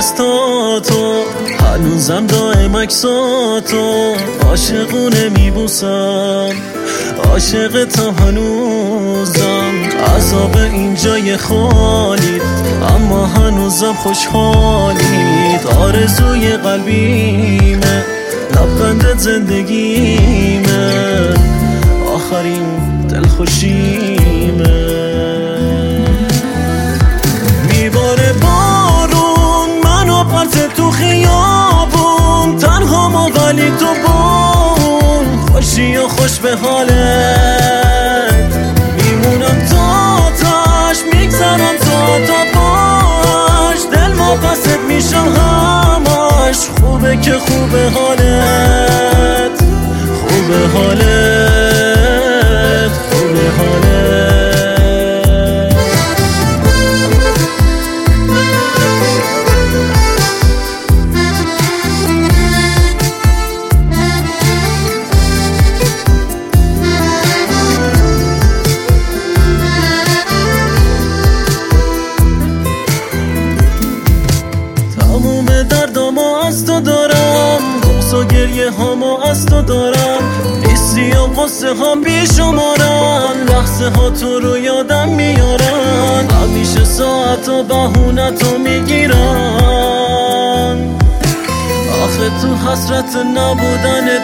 دستاتو، هنوزم دائم عکساتو عاشقونه میبوسم، عاشق تا هنوزم. عذاب اینجای خالیت اما هنوزم خوشحالیت. آرزوی قلبیمه، لبخندت زندگیمه، آخرین دلخوشیمه. میباره بارون منو پرت تو خیابون، تنها ولی تو بون، خوشی و خوش به حالت. میمونم تا آتش، میگذرم تا باش، دل واپست میشم همش. خوبه که خوبه حالت، خوبه حالت، خوبه حالت. دردامو از تو دارم، بغض و گریه هامو از تو دارم، نیستی و قصه هم بیشمارن، لحظه ها تو رو یادم میارن، همیشه ساعت و بهونه تو میگیرن، آخه تو حسرت نبودنت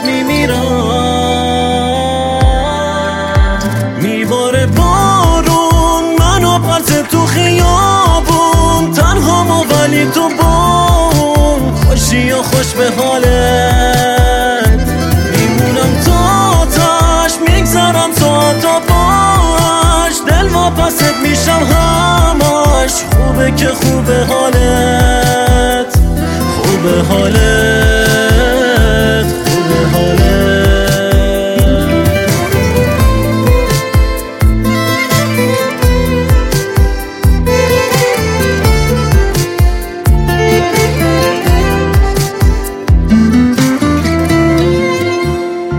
میمیرن. میباره بارون منو پرت تو خیابون، تنها ولی تو بون، خوشی و خوش به حالت. میمونم تا آتش، میگذرم تا باش، دل واپست میشم همش. خوبه که خوبه حالت، خوبه حالت، خوبه حالت.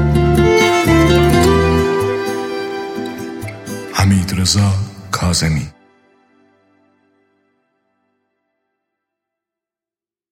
حمیدرضا کاظمی.